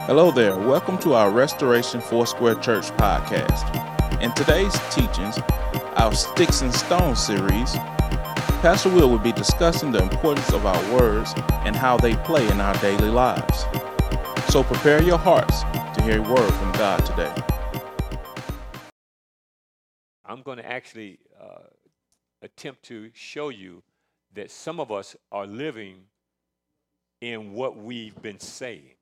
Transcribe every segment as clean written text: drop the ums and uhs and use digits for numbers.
Hello there. Welcome to our Restoration Foursquare Church podcast. In today's teachings, our Sticks and Stones series, Pastor Will be discussing the importance of our words and how they play in our daily lives. So prepare your hearts to hear a word from God today. I'm going to actually attempt to show you that some of us are living in what we've been saying.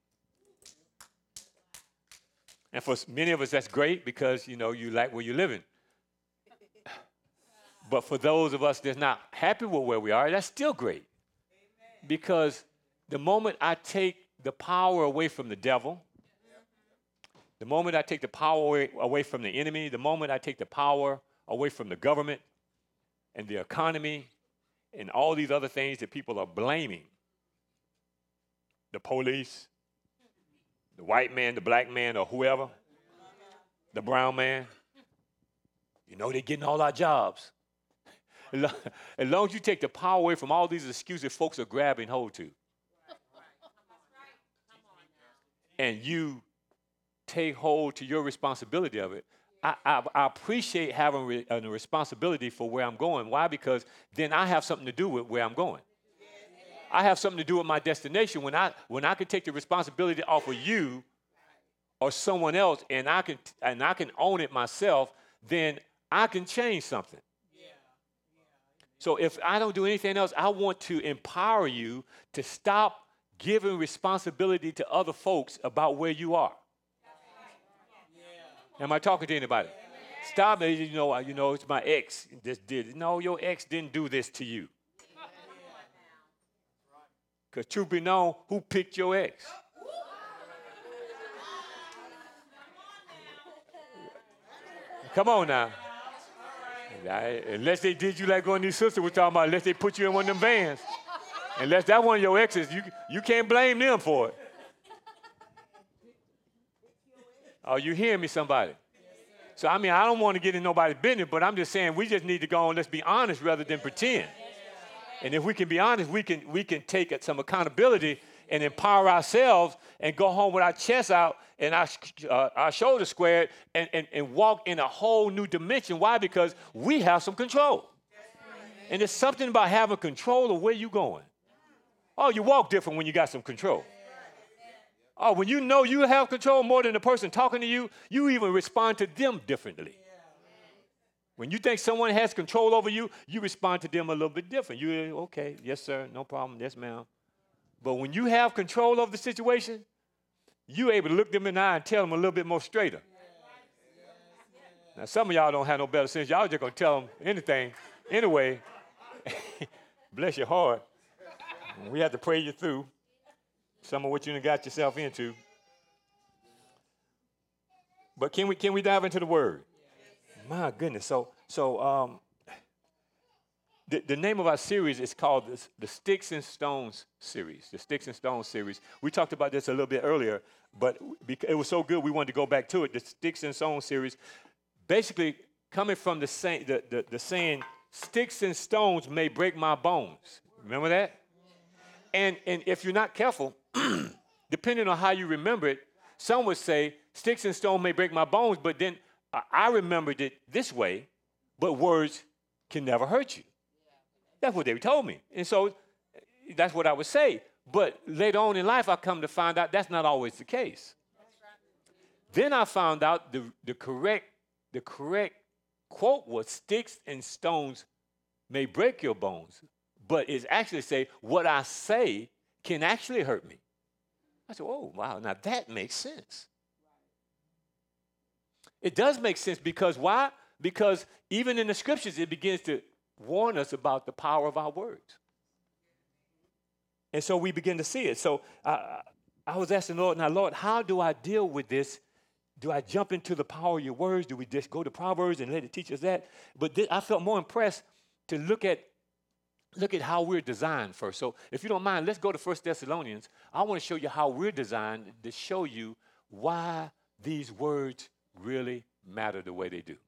And for many of us, that's great because, you like where you're living. But for those of us that's not happy with where we are, that's still great. Because the moment I take the power away from the devil, the moment I take the power away from the enemy, the moment I take the power away from the government and the economy and all these other things that people are blaming, the police, the white man, the black man, or whoever, the brown man, they're getting all our jobs. As long as you take the power away from all these excuses folks are grabbing hold to, and you take hold to your responsibility of it, I appreciate having a responsibility for where I'm going. Why? Because then I have something to do with where I'm going. I have something to do with my destination. When I can take the responsibility off of you or someone else, and I can own it myself, then I can change something. So if I don't do anything else, I want to empower you to stop giving responsibility to other folks about where you are. Am I talking to anybody? Stop it. It's my ex that did it. No, your ex didn't do this to you. Because truth be known, who picked your ex? Come on now. Unless they did you like one of these sisters we're talking about, unless they put you in one of them vans. Unless that one of your exes, you can't blame them for it. Are you hearing me, somebody? So, I don't want to get in nobody's business, but I'm just saying we just need to go on, let's be honest rather than pretend. And if we can be honest, we can take some accountability and empower ourselves and go home with our chest out and our shoulders squared and walk in a whole new dimension. Why? Because we have some control. And there's something about having control of where you're going. Oh, you walk different when you got some control. Oh, when you know you have control more than the person talking to you, you even respond to them differently. When you think someone has control over you, you respond to them a little bit different. You, okay, yes, sir, no problem, yes, ma'am. But when you have control of the situation, you're able to look them in the eye and tell them a little bit more straighter. Now, some of y'all don't have no better sense. Y'all just going to tell them anything anyway. Bless your heart. We have to pray you through some of what you done got yourself into. But can we dive into the word? My goodness. So the name of our series is called the Sticks and Stones series. The Sticks and Stones series. We talked about this a little bit earlier, but it was so good we wanted to go back to it. The Sticks and Stones series, basically coming from the saying, "Sticks and stones may break my bones." Remember that? And if you're not careful, depending on how you remember it, some would say, "Sticks and stones may break my bones," but then I remembered it this way, but words can never hurt you. That's what they told me. And so that's what I would say. But later on in life, I come to find out that's not always the case. Then I found out the correct quote was, "Sticks and stones may break your bones," but it's actually say, what I say can actually hurt me. I said, oh, wow, now that makes sense. It does make sense because why? Because even in the scriptures, it begins to warn us about the power of our words. And so we begin to see it. So I was asking the Lord, now, Lord, how do I deal with this? Do I jump into the power of your words? Do we just go to Proverbs and let it teach us that? But I felt more impressed to look at how we're designed first. So if you don't mind, let's go to 1 Thessalonians. I want to show you how we're designed to show you why these words really matter the way they do.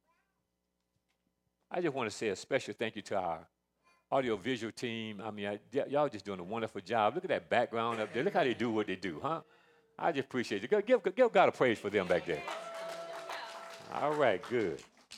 I just want to say a special thank you to our audio-visual team. Y'all just doing a wonderful job. Look at that background up there. Look how they do what they do, huh? I just appreciate it. Give God a praise for them back there. All right, good.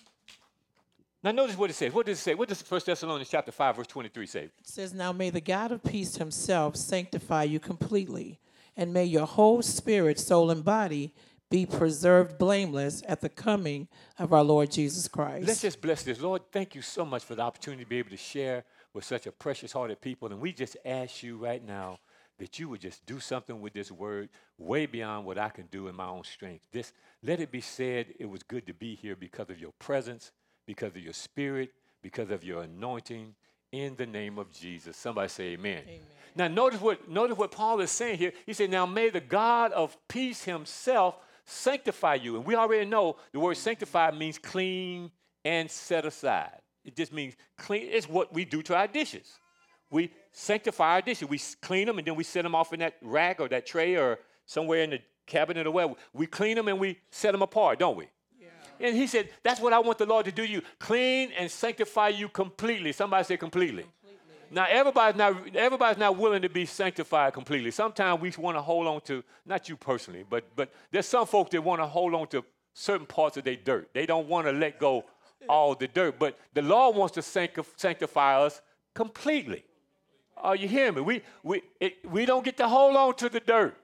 Now notice what it says. What does it say? What does 1 Thessalonians chapter 5, verse 23 say? It says, now may the God of peace himself sanctify you completely, and may your whole spirit, soul, and body be preserved blameless at the coming of our Lord Jesus Christ. Let's just bless this. Lord, thank you so much for the opportunity to be able to share with such a precious-hearted people. And we just ask you right now that you would just do something with this word way beyond what I can do in my own strength. Let it be said it was good to be here because of your presence, because of your spirit, because of your anointing, in the name of Jesus. Somebody say amen. Amen. Now notice what Paul is saying here. He said, now may the God of peace himself sanctify you. And we already know the word sanctify means clean and set aside. It just means clean. It's what we do to our dishes. We sanctify our dishes. We clean them and then we set them off in that rack or that tray or somewhere in the cabinet or wherever. We clean them and we set them apart, don't we? Yeah. And he said, that's what I want the Lord to do to you. Clean and sanctify you completely. Somebody say completely. Now, everybody's not willing to be sanctified completely. Sometimes we want to hold on to, not you personally, but there's some folks that want to hold on to certain parts of their dirt. They don't want to let go all the dirt. But the Lord wants to sanctify us completely. Are you hearing me? We don't get to hold on to the dirt.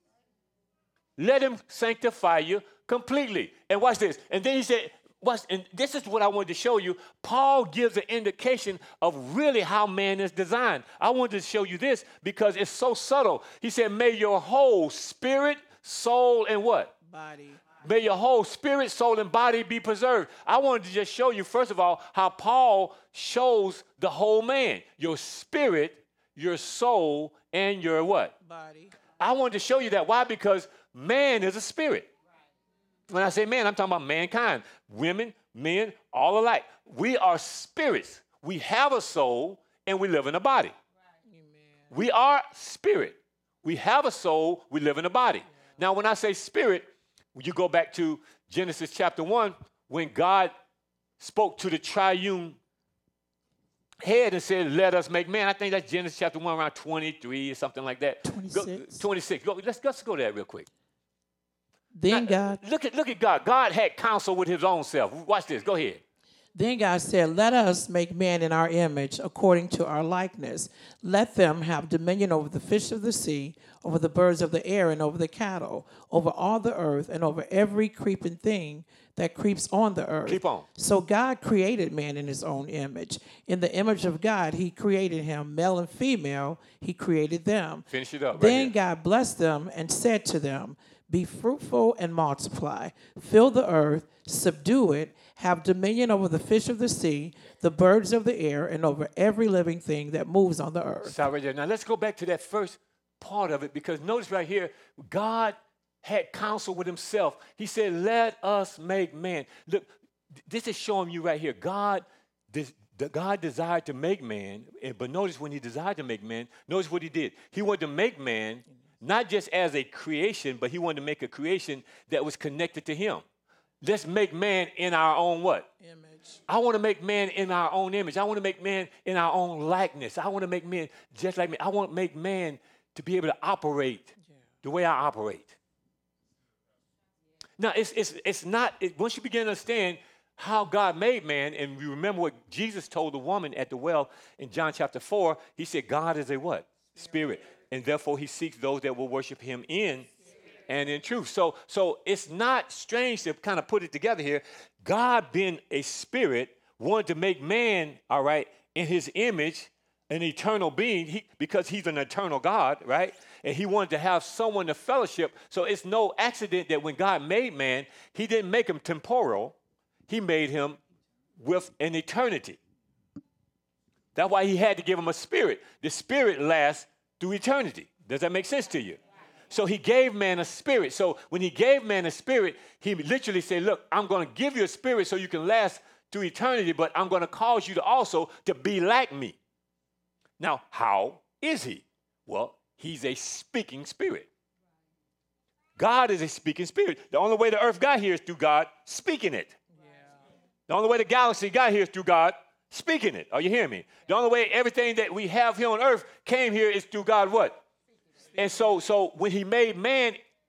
Let him sanctify you completely. And watch this. And then he said, and this is what I wanted to show you. Paul gives an indication of really how man is designed. I wanted to show you this because it's so subtle. He said, may your whole spirit, soul, and what? Body. May your whole spirit, soul, and body be preserved. I wanted to just show you, first of all, how Paul shows the whole man. Your spirit, your soul, and your what? Body. I wanted to show you that. Why? Because man is a spirit. When I say man, I'm talking about mankind. Women, men, all alike. We are spirits. We have a soul, and we live in a body. Right. We are spirit. We have a soul. We live in a body. Yeah. Now, when I say spirit, you go back to Genesis chapter 1, when God spoke to the triune head and said, let us make man. I think that's Genesis chapter 1, around 23 or something like that. 26. 26. Let's go there real quick. Then now, God. Look at God. God had counsel with his own self. Watch this. Go ahead. Then God said, let us make man in our image, according to our likeness. Let them have dominion over the fish of the sea, over the birds of the air, and over the cattle, over all the earth, and over every creeping thing that creeps on the earth. Keep on. So God created man in his own image. In the image of God, he created him. Male and female, he created them. Finish it up. Then right God blessed them and said to them, be fruitful and multiply. Fill the earth, subdue it, have dominion over the fish of the sea, the birds of the air, and over every living thing that moves on the earth. Stop right there. Now let's go back to that first part of it, because notice right here, God had counsel with himself. He said, let us make man. Look, this is showing you right here. God desired to make man, but notice when he desired to make man, notice what he did. He wanted to make man not just as a creation, but he wanted to make a creation that was connected to him. Let's make man in our own what? Image. I want to make man in our own image. I want to make man in our own likeness. I want to make man just like me. I want to make man to be able to operate the way I operate. Now, it's not, once you begin to understand how God made man, and you remember what Jesus told the woman at the well in John chapter 4, he said, God is a what? Spirit. And therefore he seeks those that will worship him in and in truth. So it's not strange to kind of put it together here. God, being a spirit, wanted to make man, all right, in his image, an eternal being, because he's an eternal God, right? And he wanted to have someone to fellowship. So it's no accident that when God made man, he didn't make him temporal. He made him with an eternity. That's why he had to give him a spirit. The spirit lasts through eternity. Does that make sense to you? So he gave man a spirit. So when he gave man a spirit, he literally said, look, I'm going to give you a spirit so you can last through eternity, but I'm going to cause you to also to be like me. Now, how is he? Well, he's a speaking spirit. God is a speaking spirit. The only way the earth got here is through God speaking it. The only way the galaxy got here is through God speaking it. Are you hearing me? The only way everything that we have here on earth came here is through God what? And so when he made man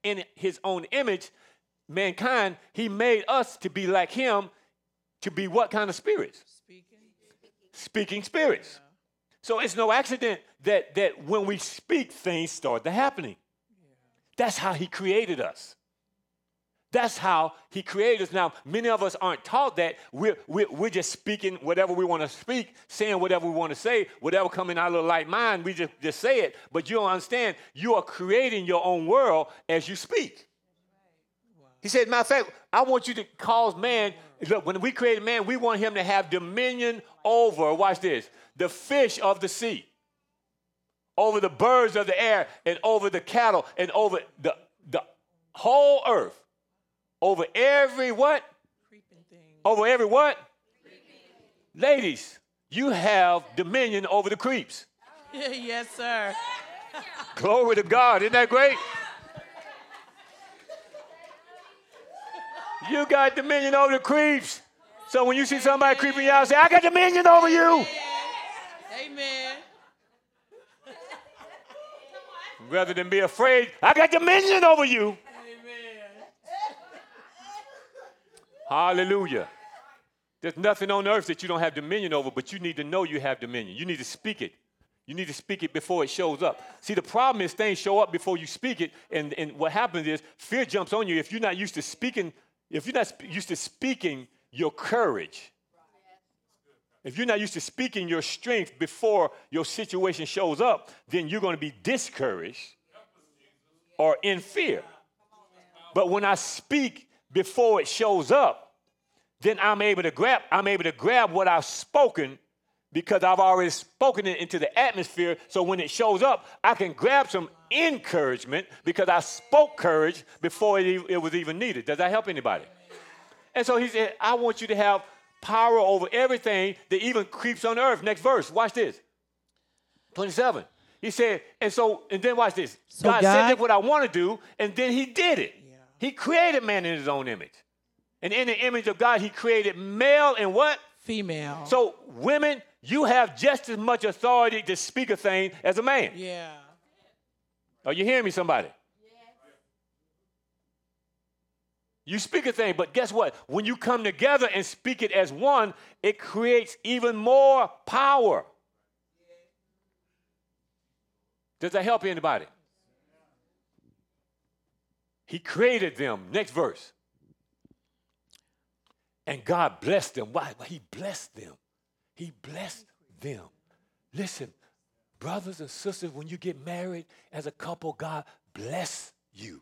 in his own image, mankind, he made us to be like him, to be what kind of spirits? Speaking spirits. Yeah. So it's no accident that when we speak, things start to happening. Yeah. That's how he created us. That's how he created us. Now, many of us aren't taught that. We're just speaking whatever we want to speak, saying whatever we want to say, whatever comes in our little light mind, we just say it. But you don't understand, you are creating your own world as you speak. Wow. He said, matter of fact, I want you to cause man, look, when we created man, we want him to have dominion over, watch this, the fish of the sea, over the birds of the air, and over the cattle, and over the whole earth. Over every what? Creeping thing. Over every what? Creeping. Ladies, you have dominion over the creeps. Yes, sir. Glory to God. Isn't that great? You got dominion over the creeps. So when you see somebody creeping you out, say, I got dominion over you. Amen. Rather than be afraid, I got dominion over you. Hallelujah. There's nothing on earth that you don't have dominion over, but you need to know you have dominion. You need to speak it. You need to speak it before it shows up. See, the problem is things show up before you speak it, and what happens is fear jumps on you if you're not used to speaking, your courage. If you're not used to speaking your strength before your situation shows up, then you're going to be discouraged or in fear. But when I speak before it shows up, then I'm able to grab what I've spoken because I've already spoken it into the atmosphere. So when it shows up, I can grab some encouragement because I spoke courage before it was even needed. Does that help anybody? And so he said, I want you to have power over everything that even creeps on earth. Next verse, watch this. 27. He said, and then watch this. So God said what I want to do, and then he did it. He created man in his own image. And in the image of God, he created male and what? Female. So women, you have just as much authority to speak a thing as a man. Yeah. Are you hearing me, somebody? Yeah. You speak a thing, but guess what? When you come together and speak it as one, it creates even more power. Does that help anybody? He created them. Next verse. And God blessed them. Why? He blessed them. He blessed them. Listen, brothers and sisters, when you get married as a couple, God bless you.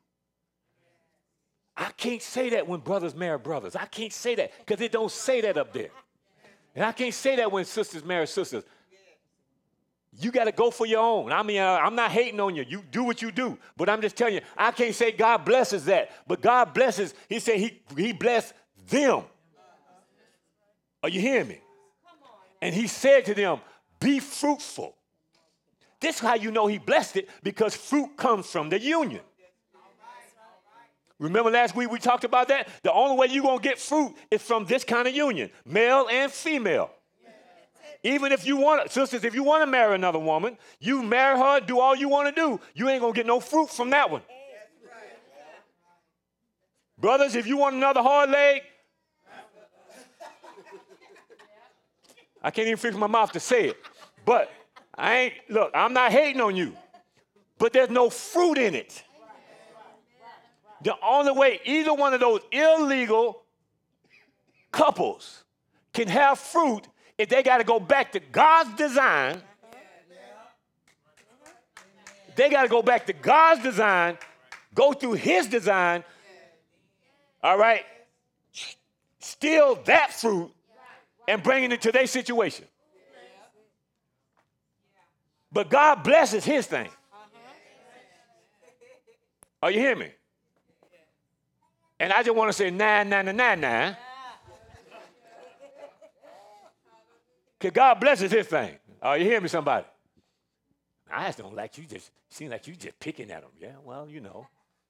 I can't say that when brothers marry brothers. I can't say that because it don't say that up there. And I can't say that when sisters marry sisters. You got to go for your own. I mean, I'm not hating on you. You do what you do. But I'm just telling you, I can't say God blesses that. But God blesses, he said he blessed them. Are you hearing me? And he said to them, be fruitful. This is how you know he blessed it, because fruit comes from the union. Remember last week we talked about that? The only way you're going to get fruit is from this kind of union, male and female. Even if you want, sisters, if you want to marry another woman, you marry her, do all you want to do. You ain't going to get no fruit from that one. Brothers, if you want another hard leg, I can't even fix my mouth to say it. But I'm not hating on you. But there's no fruit in it. The only way either one of those illegal couples can have fruit if they got to go back to God's design. They got to go back to God's design, go through his design, all right, steal that fruit and bring it into their situation. But God blesses his thing. Are you hearing me? And I just want to say, nah. Because God blesses his thing. Are you hearing me, somebody? I just don't like you. Just seem like you just picking at them. Yeah, well, you know.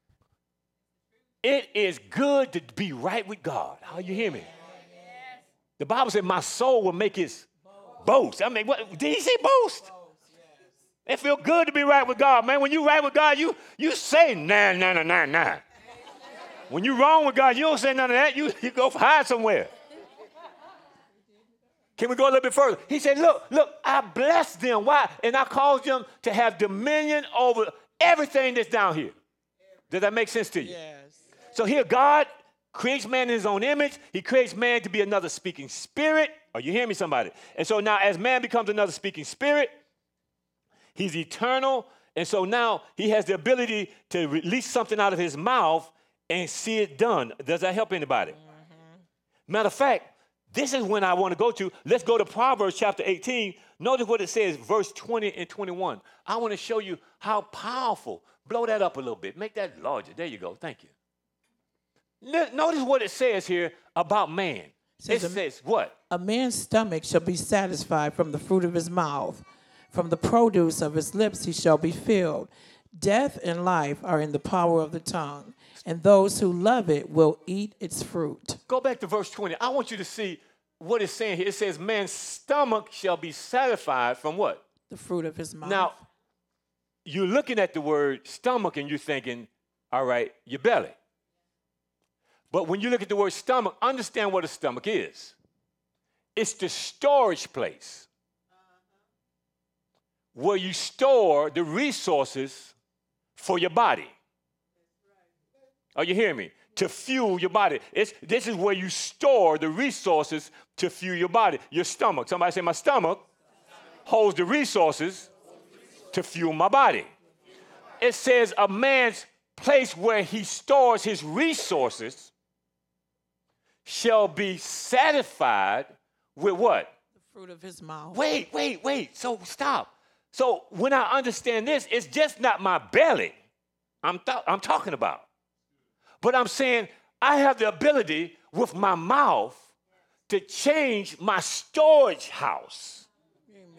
It is good to be right with God. Are you hear me? The Bible said, my soul will make its boast. I mean, what did he say, boast? It feels good to be right with God, man. When you right with God, you say nah, nah, nah, nah, nah. When you wrong with God, you don't say none of that. You go hide somewhere. Can we go a little bit further? He said, look, I blessed them. Why? And I caused them to have dominion over everything that's down here. Does that make sense to you? Yes. So here, God creates man in his own image. He creates man to be another speaking spirit. Are you hearing me, somebody? And so now as man becomes another speaking spirit, he's eternal. And so now he has the ability to release something out of his mouth and see it done. Does that help anybody? Mm-hmm. Matter of fact, this is when I want to go to. Let's go to Proverbs chapter 18. Notice what it says, verse 20 and 21. I want to show you how powerful. Blow that up a little bit. Make that larger. There you go. Thank you. Notice what it says here about man. It says what? A man's stomach shall be satisfied from the fruit of his mouth. From the produce of his lips he shall be filled. Death and life are in the power of the tongue, and those who love it will eat its fruit. Go back to verse 20. I want you to see what it's saying here. It says, man's stomach shall be satisfied from what? The fruit of his mouth. Now, you're looking at the word stomach and you're thinking, all right, your belly. But when you look at the word stomach, understand what a stomach is. It's the storage place where you store the resources for your body. Are you hearing me? To fuel your body. This is where you store the resources to fuel your body. Your stomach. Somebody say, my stomach holds the resources to fuel my body. It says a man's place where he stores his resources shall be satisfied with what? The fruit of his mouth. Wait. So stop. So when I understand this, it's just not my belly I'm talking about. But I'm saying I have the ability with my mouth to change my storage house. Amen.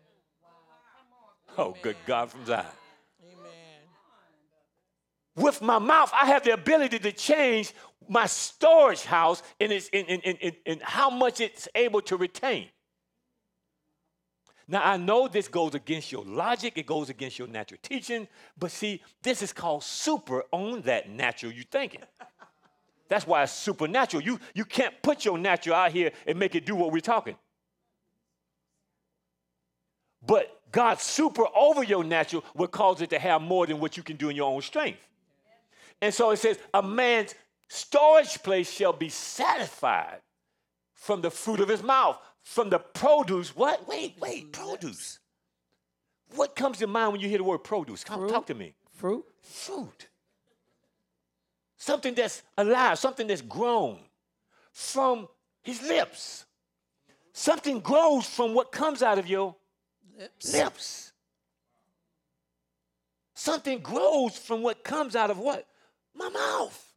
Oh, good God from Zion. Amen. With my mouth, I have the ability to change my storage house in how much it's able to retain. Now, I know this goes against your logic. It goes against your natural teaching. But see, this is called super on that natural you thinking. That's why it's supernatural. You can't put your natural out here and make it do what we're talking. But God's super over your natural will cause it to have more than what you can do in your own strength. And so it says, a man's storage place shall be satisfied from the fruit of his mouth. From the produce, what? Wait, produce. What comes to mind when you hear the word produce? Talk to me. Fruit. Something that's alive, something that's grown from his lips. Something grows from what comes out of your lips. Something grows from what comes out of what? My mouth.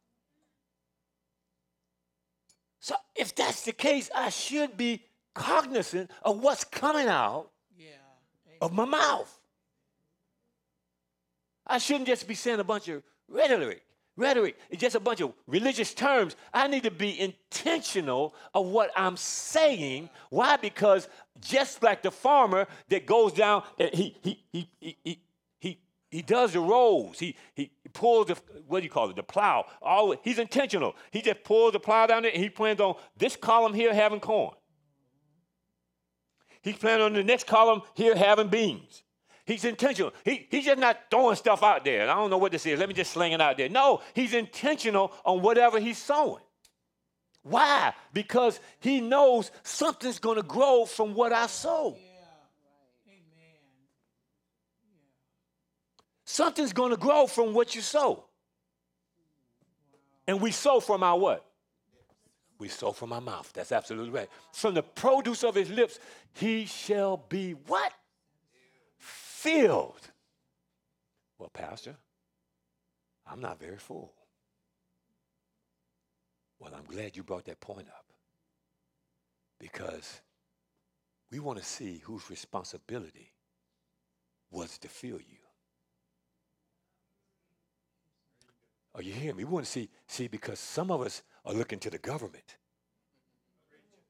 So if that's the case, I should be cognizant of what's coming out of my mouth. I shouldn't just be saying a bunch of rhetoric. It's just a bunch of religious terms. I need to be intentional of what I'm saying. Why? Because just like the farmer that goes down, he does the rows. He pulls the, what do you call it, the plow. He's intentional. He just pulls the plow down there and he plans on this column here having corn. He's planning on the next column here having beans. He's intentional. He's just not throwing stuff out there. I don't know what this is. Let me just sling it out there. No, he's intentional on whatever he's sowing. Why? Because he knows something's going to grow from what I sow. Something's going to grow from what you sow. And we sow from our what? We sow from our mouth. That's absolutely right. From the produce of his lips, he shall be what? Filled. Well, Pastor, I'm not very full. Well, I'm glad you brought that point up. Because we want to see whose responsibility was to fill you. Are you hearing me? We want to see, because some of us are looking to the government.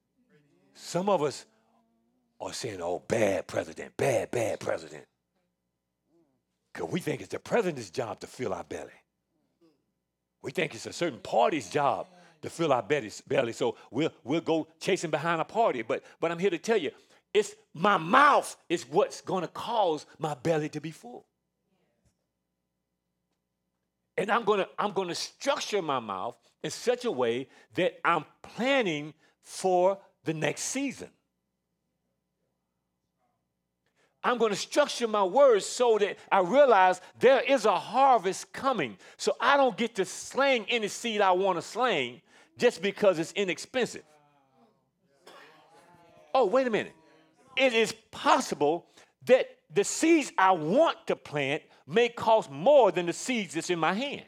Some of us are saying, oh, bad president, bad president. Because we think it's the president's job to fill our belly. We think it's a certain party's job to fill our belly. So we'll go chasing behind a party. But I'm here to tell you, it's my mouth is what's going to cause my belly to be full. And I'm going to structure my mouth in such a way that I'm planning for the next season. I'm going to structure my words so that I realize there is a harvest coming. So I don't get to sling any seed I want to sling just because it's inexpensive. Oh, wait a minute. It is possible that the seeds I want to plant may cost more than the seeds that's in my hand.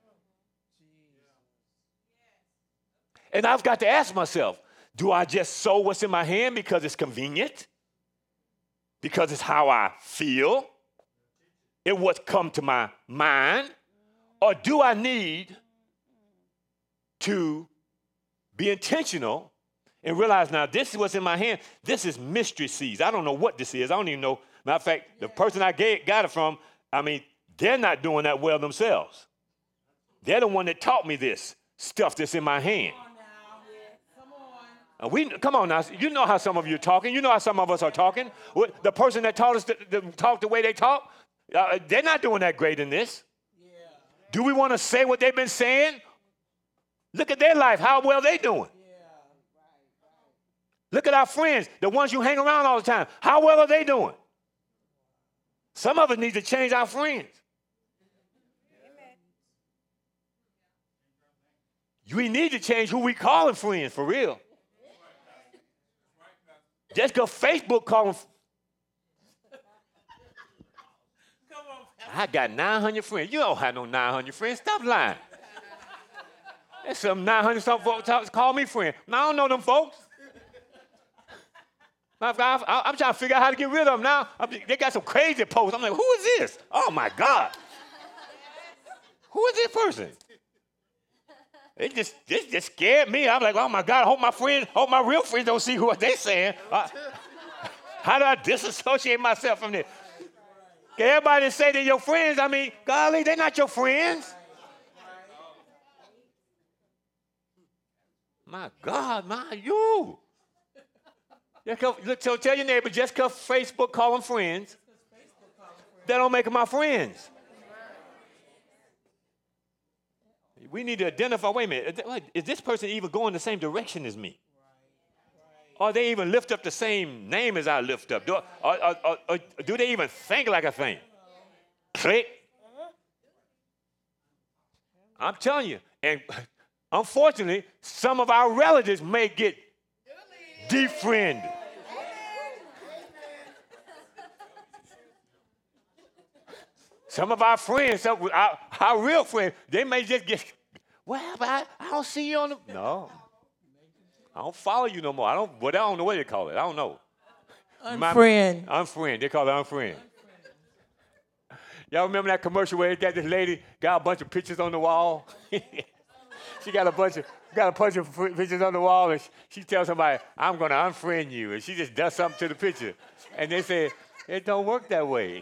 And I've got to ask myself, do I just sow what's in my hand because it's convenient? Because it's how I feel? It's what's come to my mind? Or do I need to be intentional and realize now this is what's in my hand? This is mystery seeds. I don't know what this is. I don't even know. Matter of fact, the person I got it from, they're not doing that well themselves. They're the one that taught me this stuff that's in my hand. Come on now. You know how some of you are talking. You know how some of us are talking. The person that taught us to talk the way they talk, they're not doing that great in this. Yeah. Do we want to say what they've been saying? Look at their life, how well they doing. Yeah. Right. Look at our friends, the ones you hang around all the time. How well are they doing? Some of us need to change our friends. Amen. We need to change who we calling friends, for real. Just because Facebook calling. I got 900 friends. You don't have no 900 friends. Stop lying. There's some 900 some folks call me friend. I don't know them folks. I'm trying to figure out how to get rid of them now. They got some crazy posts. I'm like, who is this? Oh, my God. Who is this person? It just scared me. I'm like, oh, my God, I hope my real friends don't see who they're saying. How do I disassociate myself from this? Everybody say they're your friends. Golly, they're not your friends. My God, you. So tell your neighbor, just because Facebook call them friends, that don't make them my friends. We need to identify, wait a minute, is this person even going the same direction as me? Or they even lift up the same name as I lift up? Or do they even think like I think? Click. I'm telling you. And unfortunately, some of our relatives may get defriended. Some of our friends, our real friends, they may just get, well, I don't see you on the, no. I don't follow you no more. I don't know what they call it. I don't know. Unfriend. Unfriend. They call it unfriend. Y'all remember that commercial where they got this lady, got a bunch of pictures on the wall? She got a bunch of pictures on the wall, and she tells somebody, I'm going to unfriend you. And she just does something to the picture. And they say, it don't work that way.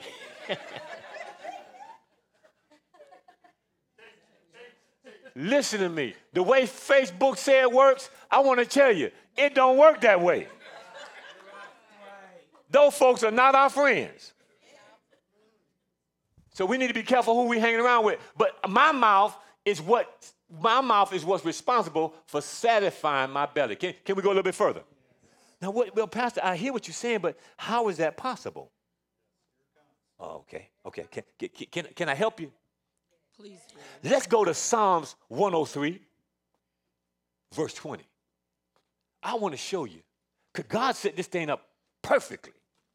Listen to me. The way Facebook said it works, I want to tell you, it don't work that way. Those folks are not our friends. So we need to be careful who we hanging around with. But my mouth is what's responsible for satisfying my belly. Can we go a little bit further? Now, well, Pastor, I hear what you're saying, but how is that possible? Oh, okay. Can I help you? Please. Let's go to Psalms 103, verse 20. I want to show you, because God set this thing up perfectly.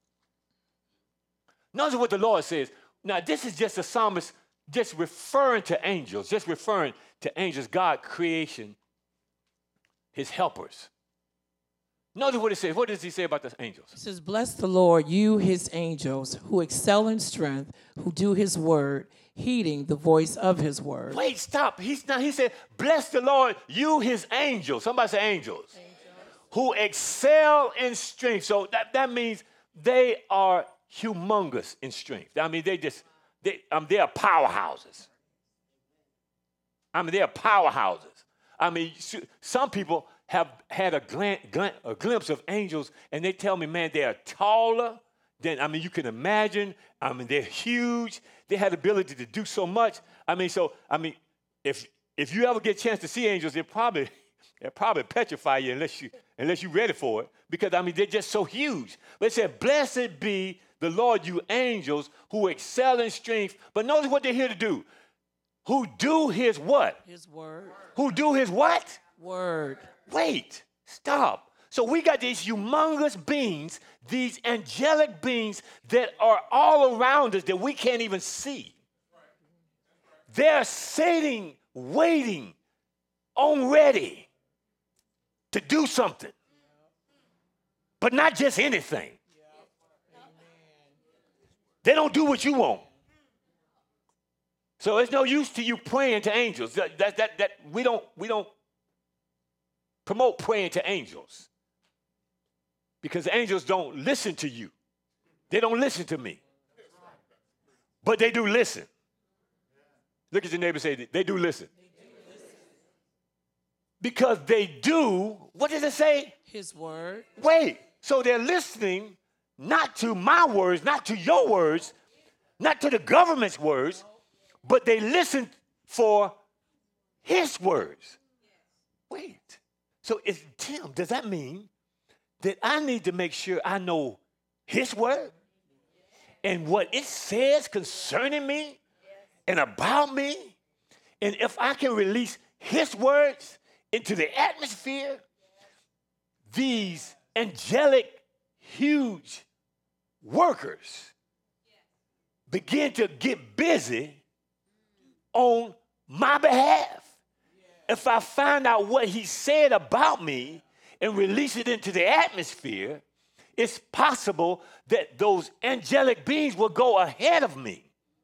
Notice what the Lord says. Now, this is just a psalmist just referring to angels, God creation, his helpers. Notice what it says. What does he say about the angels? It says, bless the Lord, you his angels, who excel in strength, who do his word, heeding the voice of his word. Wait, stop. He said, bless the Lord, you his angels. Somebody say angels. Who excel in strength. So that means they are humongous in strength. They are powerhouses. They are powerhouses. Some people have had a glimpse of angels, and they tell me, man, they are taller than, you can imagine. They're huge. They have the ability to do so much. If you ever get a chance to see angels, they'll probably petrify you unless you're ready for it, because, they're just so huge. But it said, blessed be the Lord, you angels who excel in strength. But notice what they're here to do. Who do his what? His word. Who do his what? Word. Wait, stop. So we got these humongous beings, these angelic beings that are all around us that we can't even see. They're sitting, waiting, on ready to do something. But not just anything. They don't do what you want. So it's no use to you praying to angels. We don't promote praying to angels, because angels don't listen to you. They don't listen to me. But they do listen. Look at your neighbor and say, they do listen. Because they do, what does it say? His word. Wait, so they're listening not to my words, not to your words, not to the government's words, but they listen for his words. Wait, so Tim, does that mean that I need to make sure I know his word and what it says concerning me and about me? And if I can release his words into the atmosphere, these angelic, huge workers begin to get busy on my behalf. If I find out what he said about me and release it into the atmosphere, it's possible that those angelic beings will go ahead of me.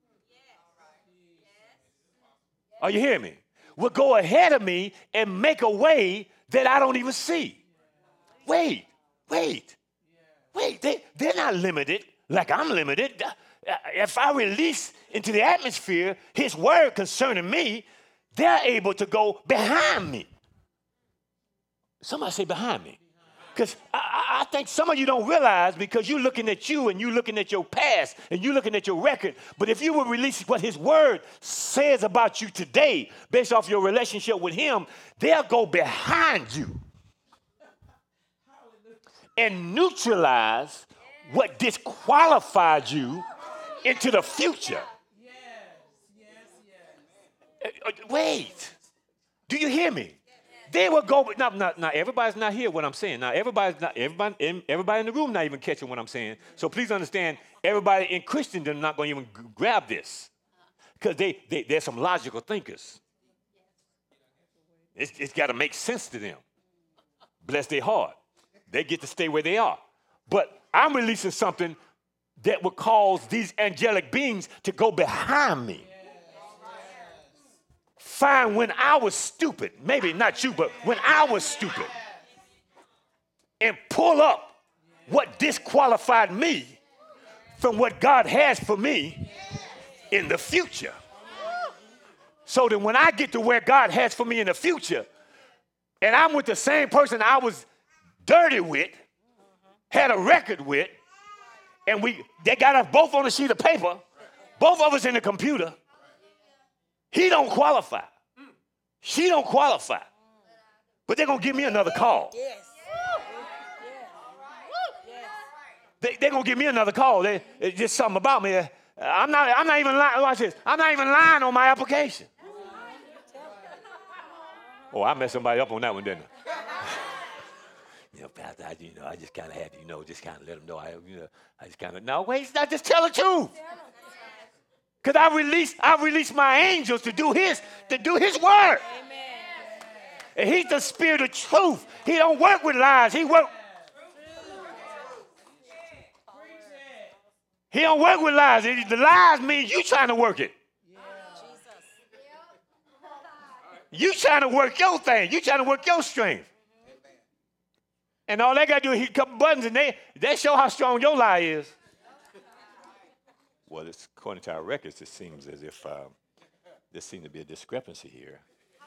Are you hearing me? Will go ahead of me and make a way that I don't even see. Wait. They're not limited like I'm limited. If I release into the atmosphere his word concerning me, they're able to go behind me. Somebody say behind me. Because I think some of you don't realize, because you're looking at you and you're looking at your past and you're looking at your record. But if you will release what his word says about you today, based off your relationship with him, they'll go behind you and neutralize what disqualified you into the future. Wait, do you hear me? They will go, now everybody's not hear what I'm saying. Now everybody in the room not even catching what I'm saying. So please understand, everybody in Christendom not going to even grab this, because they're some logical thinkers. It's got to make sense to them. Bless their heart. They get to stay where they are. But I'm releasing something that will cause these angelic beings to go behind me. Find when I was stupid, maybe not you, but when I was stupid, and pull up what disqualified me from what God has for me in the future. So that when I get to where God has for me in the future, and I'm with the same person I was dirty with, had a record with, and they got us both on a sheet of paper, both of us in the computer. He don't qualify. She don't qualify. But they're going to give me another call. They're going to give me another call. It's just something about me. I'm not even lying. Watch this. I'm not even lying on my application. Oh, I messed somebody up on that one, didn't I? Pastor, I just kind of had to, just kind of let them know. I just kind of, no, wait, just tell the truth. Because I released my angels to do his word. Amen. And he's the spirit of truth. He don't work with lies. He don't work with lies. The lies mean you trying to work it. You trying to work your thing. You trying to work your strength. And all they got to do is hit a couple buttons, and they show how strong your lie is. Well, it's, according to our records, it seems as if there seems to be a discrepancy here.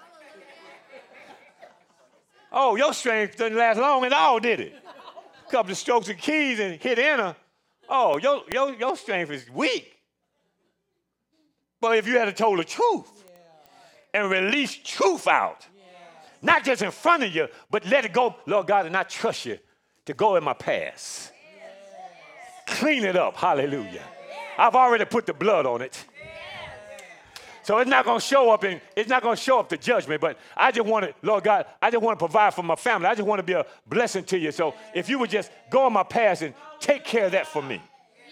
Oh, your strength doesn't last long at all, did it? A couple of strokes of keys and hit enter. Oh, your strength is weak. But if you had told the truth and released truth out, not just in front of you, but let it go, Lord God, and I trust you to go in my past. Clean it up, hallelujah. I've already put the blood on it. So it's not going to show up the judgment, but I just want to, Lord God, I just want to provide for my family. I just want to be a blessing to you. So if you would just go in my past and take care of that for me.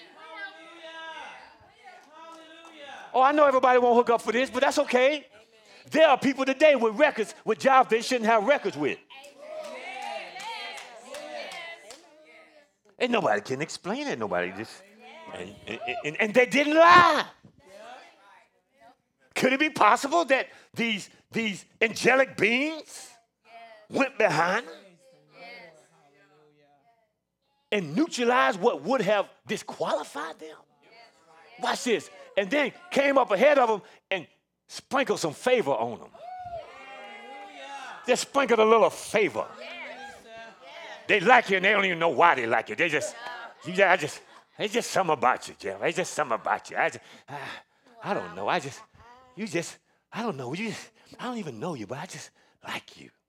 Oh, I know everybody won't hook up for this, but that's okay. There are people today with records, with jobs they shouldn't have records with. And nobody can explain it. Nobody just, and they didn't lie. Could it be possible that these angelic beings went behind them and neutralized what would have disqualified them? Watch this. And then came up ahead of them and sprinkled some favor on them. Just sprinkled a little favor. They like you and they don't even know why they like you. It's just something about you, Jeff. It's just something about you. I don't know. I don't know. I don't even know you, but I just like you.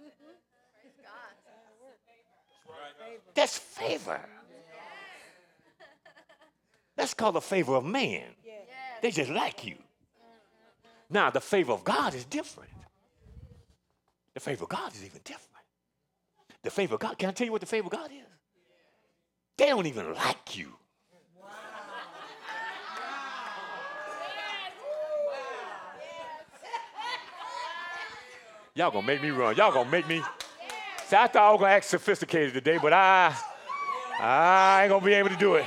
That's favor. That's called the favor of man. They just like you. Now, the favor of God is different. The favor of God is even different. The favor of God, can I tell you what the favor of God is? They don't even like you. Y'all gonna make me run. Y'all gonna make me. See, I thought I was gonna act sophisticated today, but I ain't gonna be able to do it.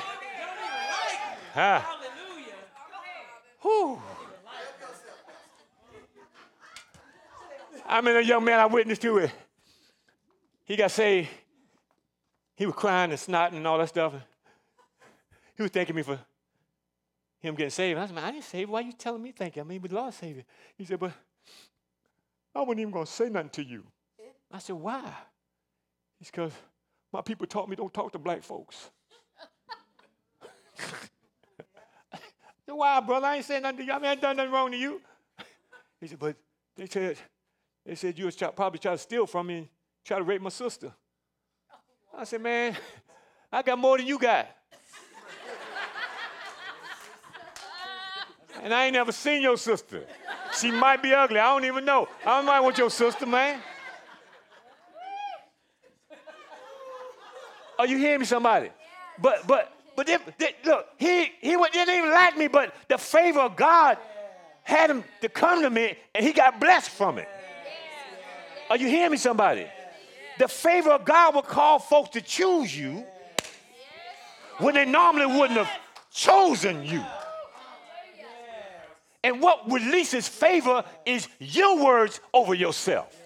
Whew. I mean, a young man I witnessed to it. He got saved. He was crying and snotting and all that stuff. He was thanking me for him getting saved. I said, man, I didn't save you. Why are you telling me thank you? I mean, but the Lord saved you. He said, but I wasn't even going to say nothing to you. I said, why? It's because my people taught me don't talk to black folks. I said, why, brother? I ain't saying nothing to you. I mean, I ain't done nothing wrong to you. He said, but they said you was probably trying to steal from me and try to rape my sister. I said, man, I got more than you got. And I ain't never seen your sister. She might be ugly. I don't even know. I don't mind with your sister, man. Are you hearing me, somebody? But look, he didn't even like me, but the favor of God had him to come to me, and he got blessed from it. Are you hearing me, somebody? The favor of God will cause folks to choose you when they normally wouldn't have chosen you. And what releases favor is your words over yourself.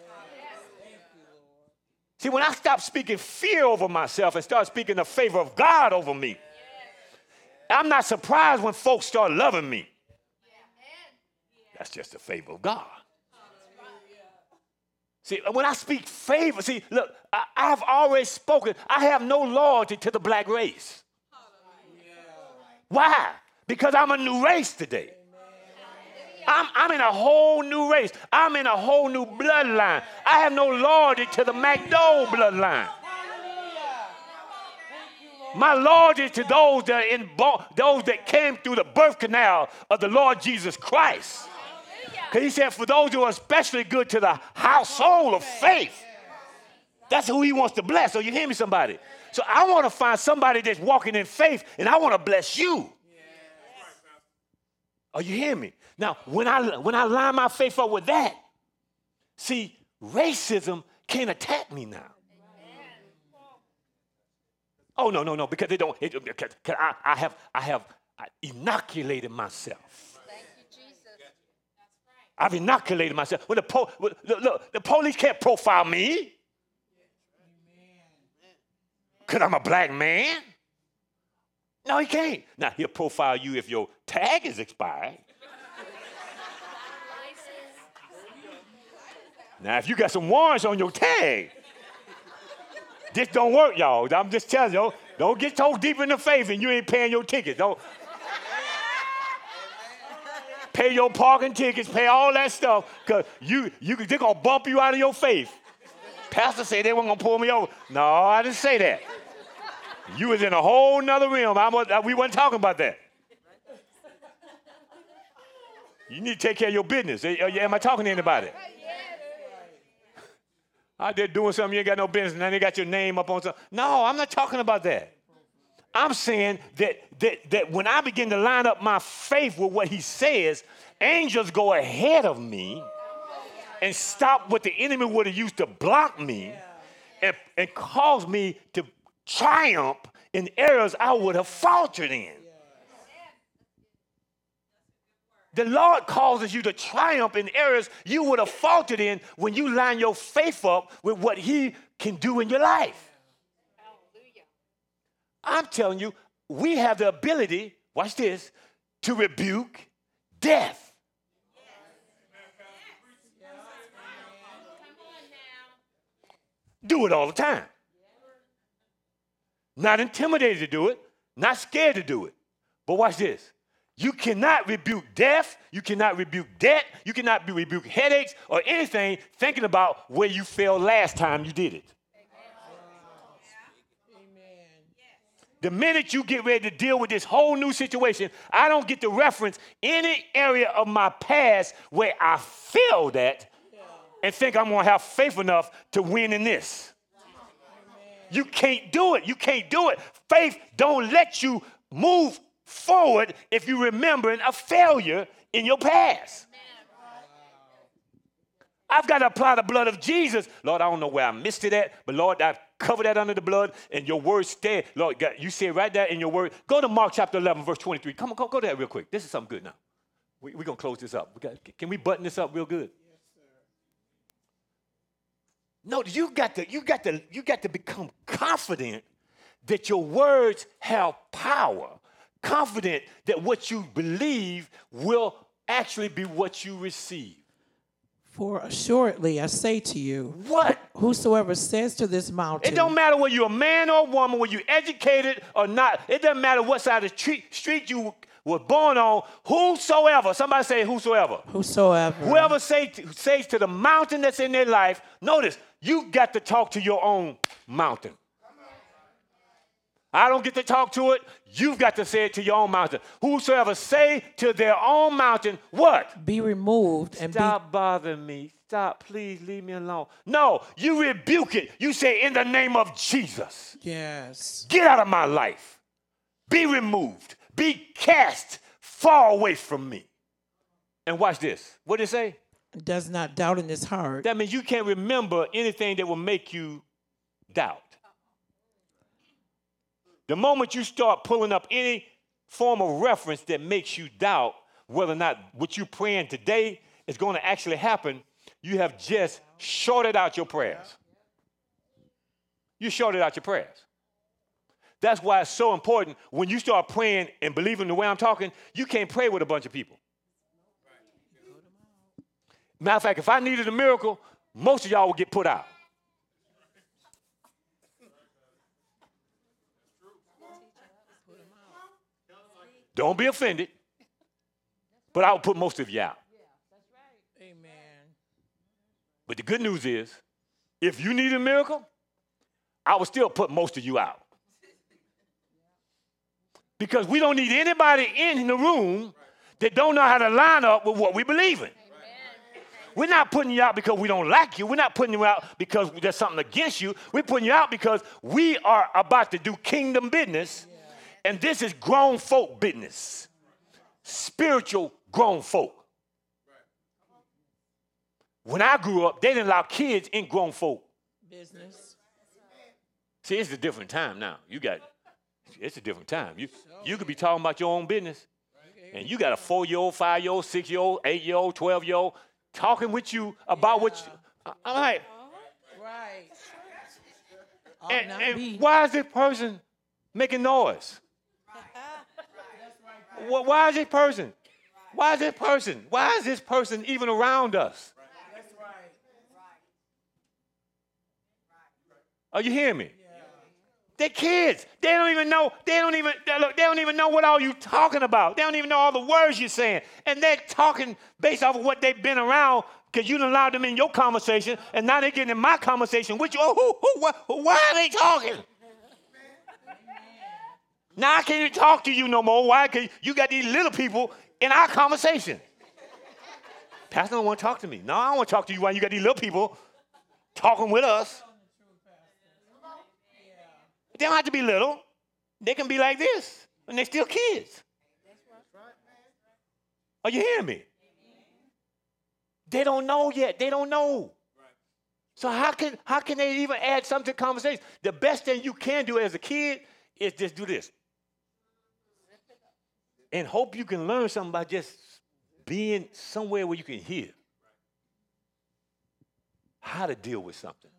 See, when I stop speaking fear over myself and start speaking the favor of God over me, I'm not surprised when folks start loving me. That's just the favor of God. See, when I speak favor, see, look, I've always spoken. I have no loyalty to the black race. Why? Because I'm a new race today. I'm in a whole new race. I'm in a whole new bloodline. I have no loyalty to the McDowell bloodline. My loyalty is to those that came through the birth canal of the Lord Jesus Christ. Because he said, for those who are especially good to the household of faith, that's who he wants to bless. So you hear me, somebody? So I want to find somebody that's walking in faith, and I want to bless you. Are you hearing me? Now, when I line my faith up with that, see, racism can't attack me now. Oh, no, because they don't. I have inoculated myself. Thank you, Jesus. I've inoculated myself. When the police can't profile me because I'm a black man. No, he can't. Now, he'll profile you if your tag is expired. Now, if you got some warrants on your tag, this don't work, y'all. I'm just telling you, don't get so deep in the faith and you ain't paying your tickets. Don't pay your parking tickets, pay all that stuff, because they're going to bump you out of your faith. Pastor said they weren't going to pull me over. No, I didn't say that. You was in a whole nother realm. We weren't talking about that. You need to take care of your business. Am I talking to anybody? Out there doing something you ain't got no business, and then they got your name up on something. No, I'm not talking about that. I'm saying that when I begin to line up my faith with what he says, angels go ahead of me and stop what the enemy would have used to block me and cause me to triumph in areas I would have faltered in. The Lord causes you to triumph in areas you would have faltered in when you line your faith up with what he can do in your life. Hallelujah. I'm telling you, we have the ability, watch this, to rebuke death. Do it all the time. Not intimidated to do it, not scared to do it. But watch this. You cannot rebuke death, you cannot rebuke debt, you cannot rebuke headaches or anything thinking about where you failed last time you did it. Amen. The minute you get ready to deal with this whole new situation, I don't get to reference any area of my past where I failed at and think I'm going to have faith enough to win in this. You can't do it. You can't do it. Faith don't let you move forward if you're remembering a failure in your past. I've got to apply the blood of Jesus. Lord, I don't know where I missed it at, but Lord, I cover that under the blood, and your word stand. Lord, God, you say right there in your word. Go to Mark chapter 11, verse 23. Come on, go there real quick. This is something good now. We're going to close this up. Can we button this up real good? No, you got to become confident that your words have power. Confident that what you believe will actually be what you receive. For assuredly I say to you, what? Whosoever says to this mountain. It don't matter whether you're a man or a woman, whether you're educated or not. It doesn't matter what side of the street you were born on. Whosoever, somebody say whosoever. Whosoever. Whoever says to the mountain that's in their life, notice, you got to talk to your own mountain. I don't get to talk to it. You've got to say it to your own mountain. Whosoever say to their own mountain, what? Be removed and stop bothering me. Stop, please leave me alone. No, you rebuke it. You say, in the name of Jesus. Yes. Get out of my life. Be removed. Be cast far away from me. And watch this. What did it say? Does not doubt in his heart. That means you can't remember anything that will make you doubt. The moment you start pulling up any form of reference that makes you doubt whether or not what you're praying today is going to actually happen, you have just shorted out your prayers. You shorted out your prayers. That's why it's so important when you start praying and believing the way I'm talking, you can't pray with a bunch of people. Matter of fact, if I needed a miracle, most of y'all would get put out. Don't be offended, but I will put most of you out. Amen. But the good news is, if you need a miracle, I will still put most of you out. Because we don't need anybody in the room that don't know how to line up with what we believe in. We're not putting you out because we don't like you. We're not putting you out because there's something against you. We're putting you out because we are about to do kingdom business. And this is grown folk business. Spiritual grown folk. When I grew up, they didn't allow kids in grown folk business. See, it's a different time now. It's a different time. You could be talking about your own business. And you got a 4-year-old, 5-year-old, 6-year-old, 8-year-old, 12-year-old talking with you about what you, I'm like. Right. And why is this person making noise? Why is this person? Why is this person? Why is this person even around us? Are you hearing me? They're kids. They don't even know. They don't even know what all you talking about. They don't even know all the words you're saying. And they're talking based off of what they've been around because you done allowed them in your conversation, and now they're getting in my conversation with you. Why are they talking? Now I can't even talk to you no more. Why? Because you got these little people in our conversation. Pastor don't want to talk to me. No, I don't want to talk to you while you got these little people talking with us. They don't have to be little. They can be like this, and they're still kids. Are you hearing me? They don't know yet. They don't know. So how can they even add something to the conversation? The best thing you can do as a kid is just do this. And hope you can learn something by just being somewhere where you can hear how to deal with something.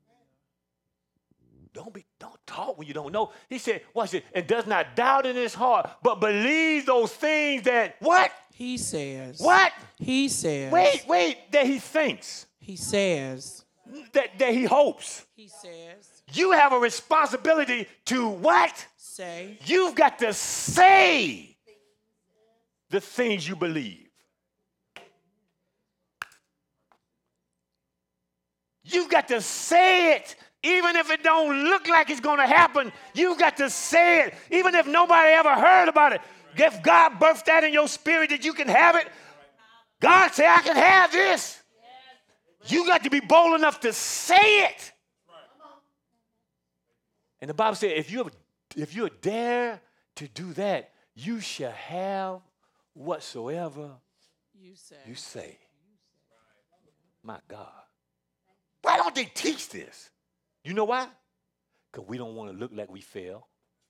Don't talk when you don't know. He said, watch it, and does not doubt in his heart, but believes those things that, what? He says. What? He says. Wait, that he thinks. He says. That he hopes. He says. You have a responsibility to what? Say. You've got to say the things you believe. You've got to say it. Even if it don't look like it's going to happen, you've got to say it. Even if nobody ever heard about it. If God birthed that in your spirit that you can have it, God say, I can have this. You got to be bold enough to say it. And the Bible said, if you dare to do that, you shall have whatsoever you say. My God. Why don't they teach this? You know why? Because we don't want to look like we fail.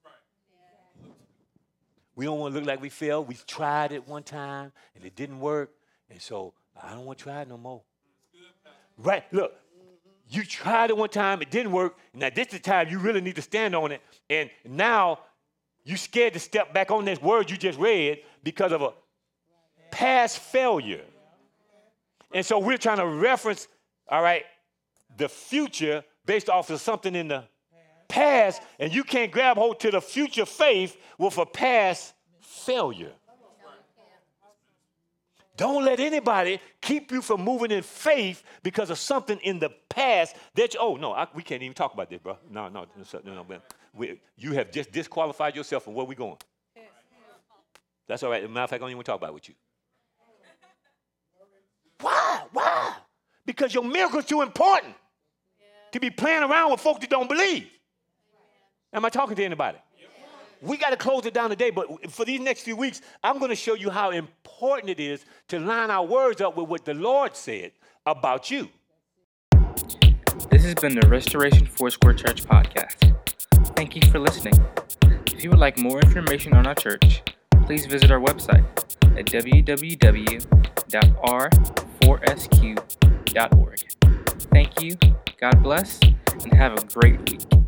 We don't want to look like we failed. We tried it one time, and it didn't work. And so I don't want to try it no more. Right? Look, you tried it one time. It didn't work. Now this is the time you really need to stand on it. And now you're scared to step back on this word you just read because of a past failure. And so we're trying to reference, all right, the future based off of something in the past, and you can't grab hold to the future faith with a past failure. Don't let anybody keep you from moving in faith because of something in the past that we can't even talk about this, bro. No. You have just disqualified yourself from where we're going. That's all right. As a matter of fact, I don't even talk about it with you. Why? Because your miracle's too important to be playing around with folks that don't believe. Am I talking to anybody? We got to close it down today, but for these next few weeks, I'm going to show you how important it is to line our words up with what the Lord said about you. This has been the Restoration Foursquare Church podcast. Thank you for listening. If you would like more information on our church, please visit our website at www.r4sq.org. Thank you, God bless, and have a great week.